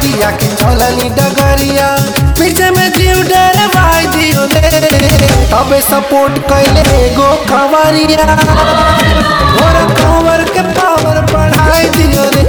नगरिया के चलनी डगरिया पीछे में जीव डरवाई दियो रे तबे सपोर्ट कैले एगो खवरिया और कंवर के पावर बढ़ाई दियो रे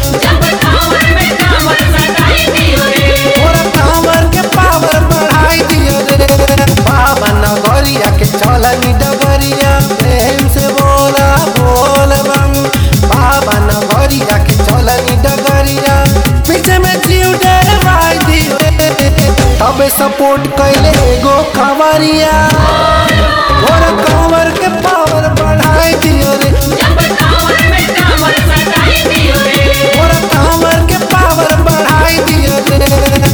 और कंवर के पावर बढ़ाई दियो रे बाबा नगरिया के चलनी डगरिया प्रेम से बोला बोल बम बाबा नगरिया के चलनी डगरिया पीछे में जीव डरवाई दियो रे तबे सपोर्ट कैले एगो खवरिया और कंवर के पावर बढ़ाई दियो रे और कंवर के पावर बढ़ाई दियो रे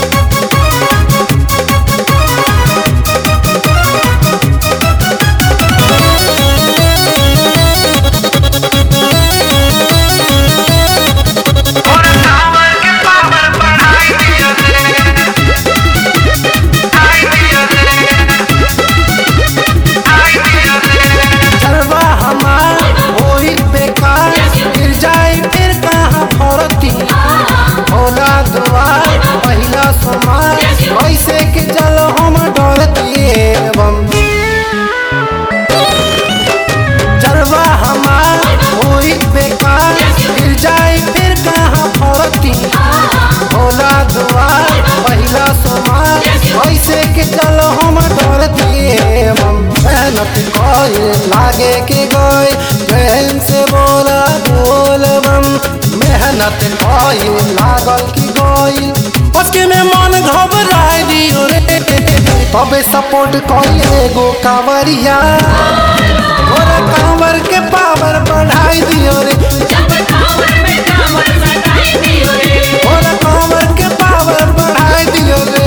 ऐसे के चलो हम डरतिए बम जलवा हमार होई बेकार गिर जाए फिर कहाँ फरती भोला दुआर पहिला सोमार ऐसे के चलो हम डरतिए बम मेहनत कोई लागे के गए प्रेम से बोला बोल बम मेहनत कोई लागल की गई उसके में मन घबराई दियो रे तबे सपोर्ट कोई एगो कांवरिया और कांवर के पावर बढ़ाई दियो रे और कांवर के पावर बढ़ाई दियो रे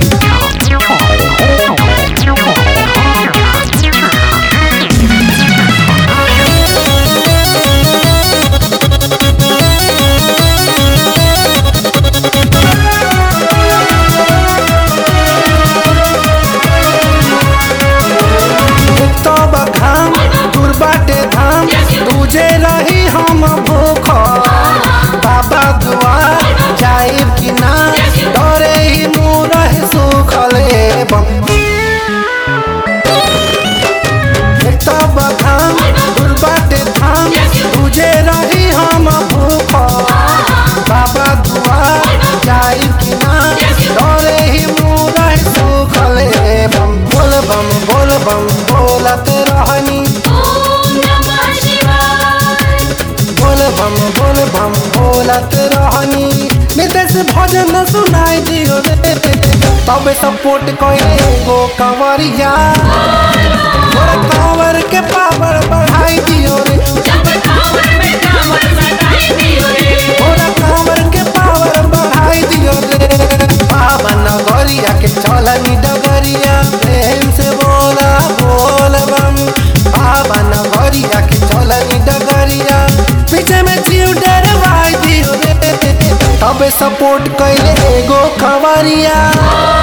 तुझे रही हम भूख बाबा दुआर जाइब कि ना डरे ही मुँह रहे सुखल बम तब धाम दुर्बाटे धाम तुझे रही हम भूख बाबा दुआर जाइब कि ना डरे ही मुँह रहे सुखल बम बोल बम बोलत रहनी बोल बम बोलत रहनी नितेश भजन सुनाई दियो रे तबे सपोर्ट कैले एगो कंवरिया और कंवर के पावर बढ़ाई दियो रे और कंवर के पावर बढ़ाई दियो रे बाबा नगरिया के चलनी डगरिया प्रेम से बोला बोल बम बाबा नगरिया के चलनी डगरिया पीछे में जीव डरवाई दियो रे तबे सपोर्ट कैले एगो खवरिया